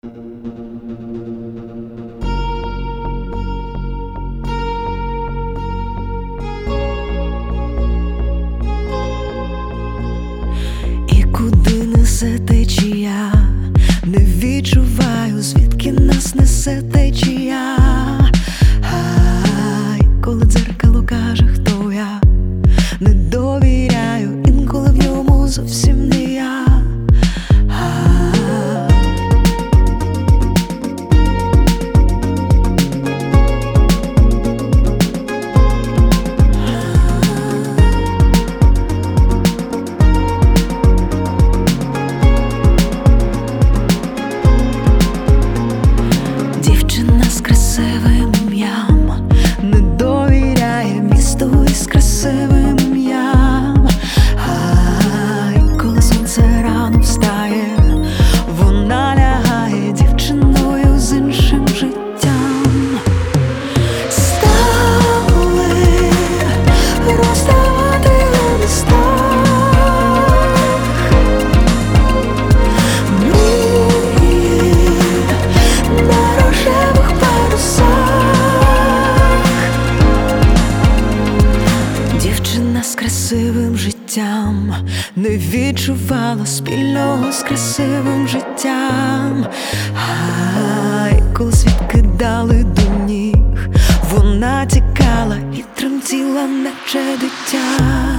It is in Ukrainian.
І куди несе течія, не відчуваю, звідки нас несе течія. Ай, коли дзеркало каже, хто я, не довіряю, інколи в ньому зовсім не я. Дівчина з красивим ім'ям не довіряє місту із красивим ім'ям. Ай, коли сонце рано встає, вона лягає дівчиною з іншим життям. Стали розставати на містах, мрії на рожевих парусах. Дівчина з красивим життям не відчувала спільного з красивим життям. Ай, коли світ кидали до ніг, вона тікала і тремтіла, наче дитя.